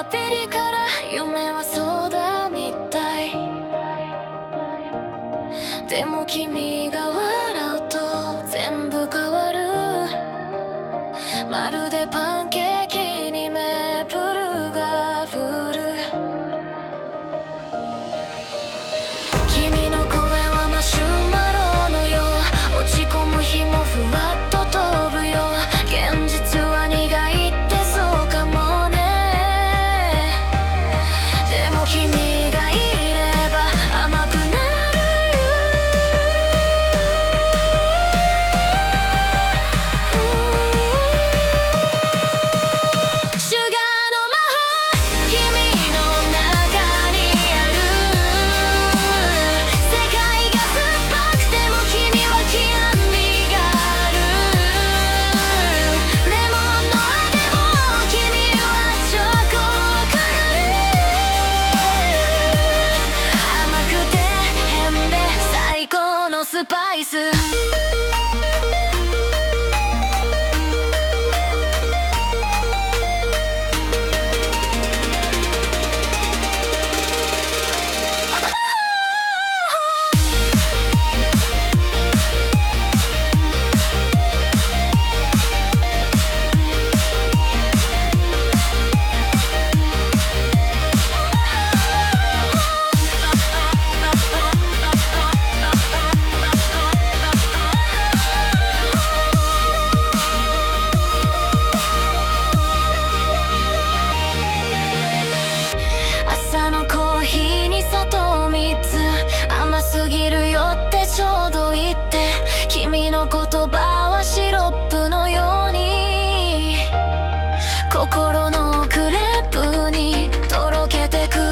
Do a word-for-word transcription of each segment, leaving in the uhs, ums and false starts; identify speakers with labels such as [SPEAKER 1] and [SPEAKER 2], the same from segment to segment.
[SPEAKER 1] ラピリから夢はそうだみたい。でも君が笑うと全部変わる。まるでパンケーキにメープルが降る。君の声はマシュマロのよう、落ち込む日もふわっと飛ぶよ。現実は苦いってそうかもね。でも君がいれば甘くなるよ。シュガーの魔法、君の中にある。世界が酸っぱくても君はキャンディーがある。レモンのあても君はチョコかなり。甘くて変で最高のスパイス。朝のコーヒーに砂糖みっつ、甘すぎるよってちょうど言って、君の言葉はシロップのように心のクレープにとろけてく。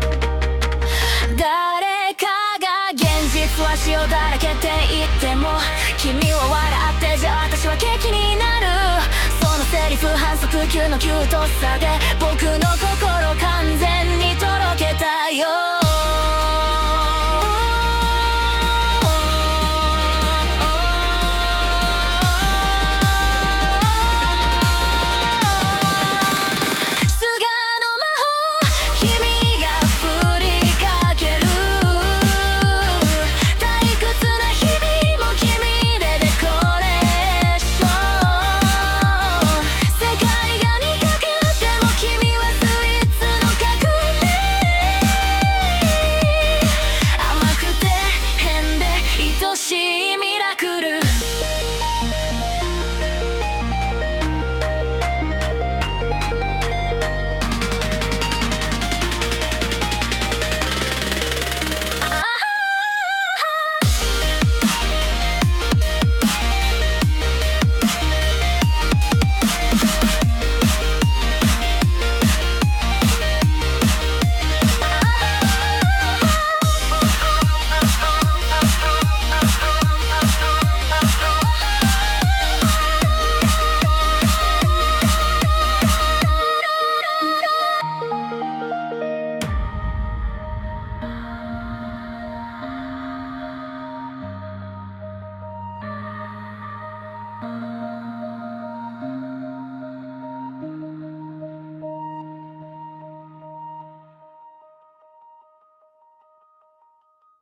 [SPEAKER 1] 誰かが現実は塩だらけって言っても、君は笑ってじゃあ私はケーキになる。そのセリフ反則級のキュートさで僕の心完全にとろけたよ。スガの魔法、君が振りかける。退屈な日々も君でデコレーション。世界が苦くても君はスイーツの革命。甘くて変で愛しい